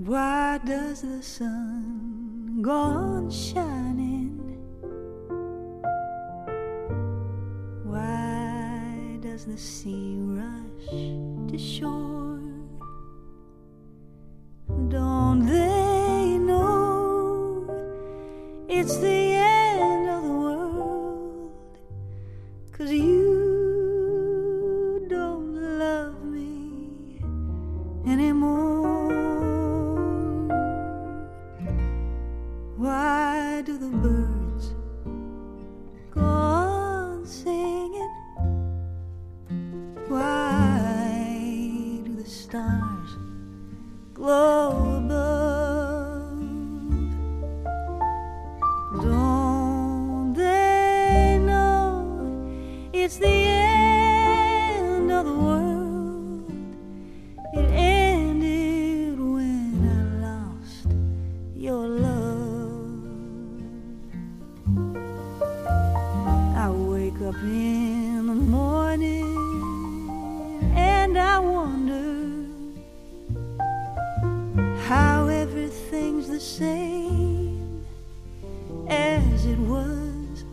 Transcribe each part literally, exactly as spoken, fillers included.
Why does the sun go on shining? Why does the sea rush to shore? Don't they know it's the end of the world? 'Cause you don't love me anymore. Why do the birds go on singing? Why do the stars glow above? Don't they know it's the end of the world? It ended when I lost your love. I wake up in the morning and I wonder how everything's the same as it was.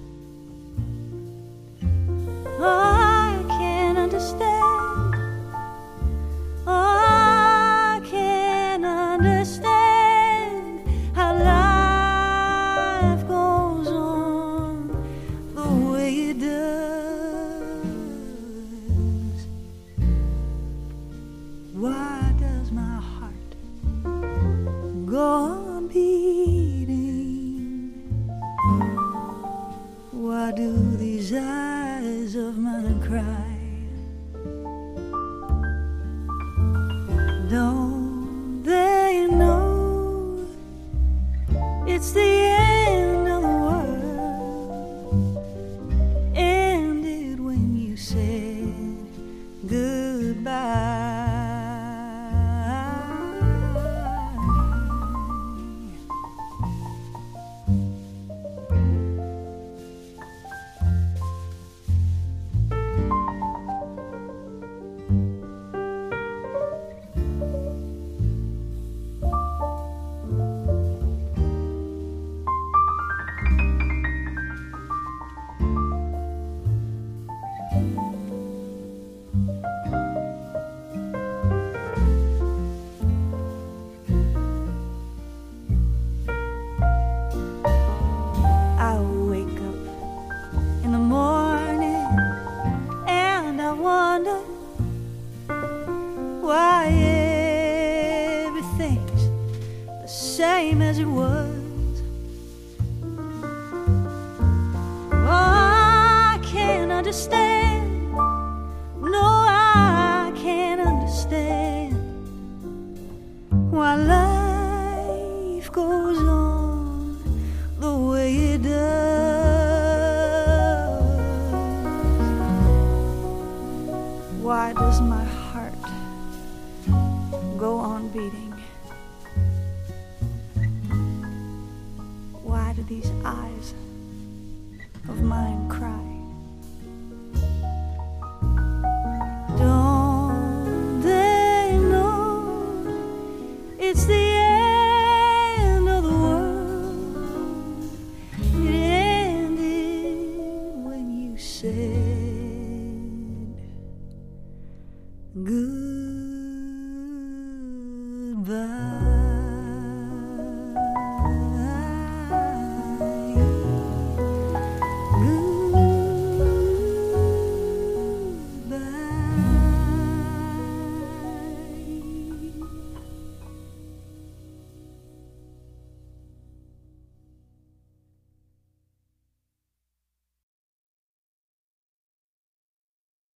Oh, I can't understand. Oh, I can't understand how life goes on the way it does. Why does my heart go on beating? Why do these eyes of mine cry? Don't they know it's the end of the world? Ended when you said goodbye. Why everything's the same as it was. Oh, I can't understand. No, I can't understand why life goes on the way it does. Why does my heart go on beating? Why do these eyes of mine cry? Don't they know it's the end of the world? It ended when you said